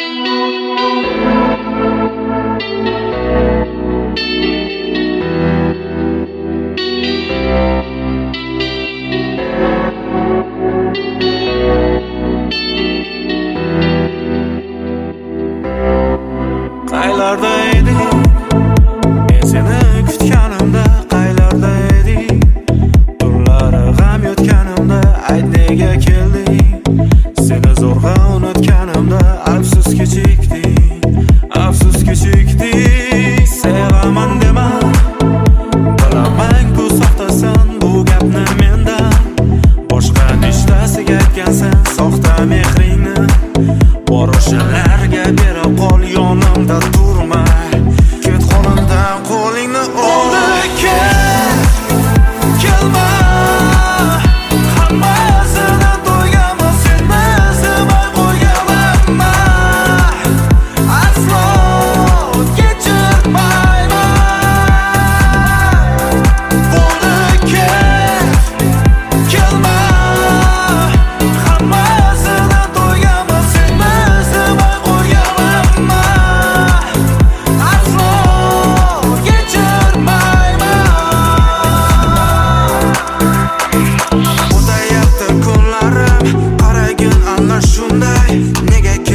Qaylarda eding? Men seni kutganimda qaylarda eding? Tunlari g'am yotganimda ayt nega kelding? Seni zo'rg'a unutganimda afsus kechikding, afsus kechikding. Sevaman dema, bilaman bu soxtasan, bu gapni mendan boshqa nechtasiga aytgansan soxta mehringni. Bor o'shalarga berib qol, yonimda turmay ket qo'limdan qo'lingni oldi. Kelma, hammasini to'ygaman, seni sevmay qo'yganman, aslo kechirmayman. Bo'ldi kelma, hammasini to'ygaman, seni sevmay qo'yganman, aslo kechirmayman. O'tayapti kunlarim, qaragin ana shunday. Nega